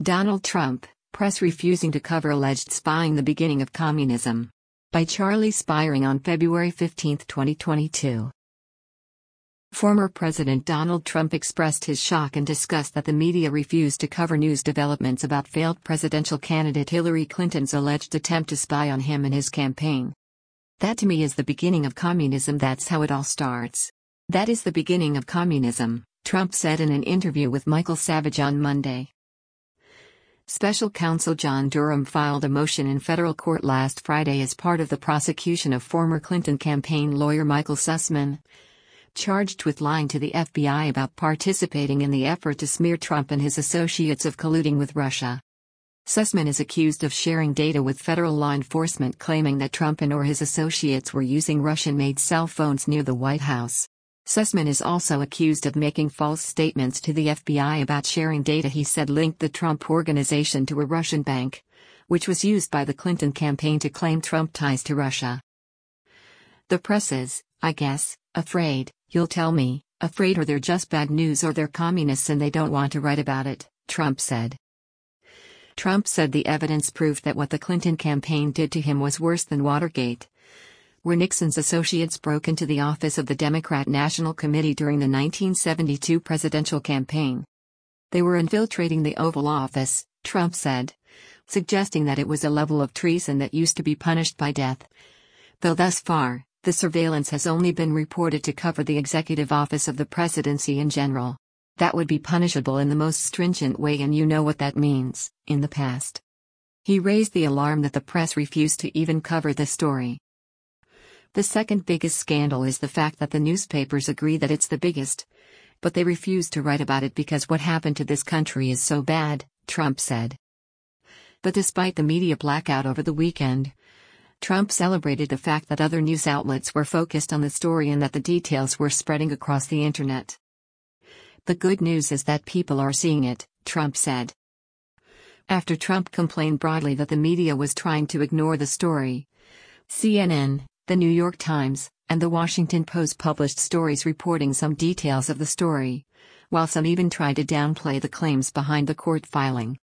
Donald Trump, press refusing to cover alleged spying: the beginning of communism. By Charlie Spiring on February 15, 2022. Former President Donald Trump expressed his shock and disgust that the media refused to cover news developments about failed presidential candidate Hillary Clinton's alleged attempt to spy on him and his campaign. "That to me is the beginning of communism. That's how it all starts. That is the beginning of communism," Trump said in an interview with Michael Savage on Monday. Special counsel John Durham filed a motion in federal court last Friday as part of the prosecution of former Clinton campaign lawyer Michael Sussmann, charged with lying to the FBI about participating in the effort to smear Trump and his associates of colluding with Russia. Sussmann is accused of sharing data with federal law enforcement, claiming that Trump and/or his associates were using Russian-made cell phones near the White House. Sussmann is also accused of making false statements to the FBI about sharing data he said linked the Trump Organization to a Russian bank, which was used by the Clinton campaign to claim Trump ties to Russia. "The press is, I guess, afraid, you'll tell me, afraid or they're just bad news or they're communists and they don't want to write about it," Trump said. Trump said the evidence proved that what the Clinton campaign did to him was worse than Watergate, where Nixon's associates broke into the office of the Democrat National Committee during the 1972 presidential campaign. "They were infiltrating the Oval Office," Trump said, suggesting that it was a level of treason that used to be punished by death. Though thus far, the surveillance has only been reported to cover the executive office of the presidency in general. That would be punishable in the most stringent way, and you know what that means, in the past. He raised the alarm that the press refused to even cover the story. "The second biggest scandal is the fact that the newspapers agree that it's the biggest, but they refuse to write about it because what happened to this country is so bad," Trump said. But despite the media blackout over the weekend, Trump celebrated the fact that other news outlets were focused on the story and that the details were spreading across the internet. "The good news is that people are seeing it," Trump said. After Trump complained broadly that the media was trying to ignore the story, CNN, The New York Times, and The Washington Post published stories reporting some details of the story, while some even tried to downplay the claims behind the court filing.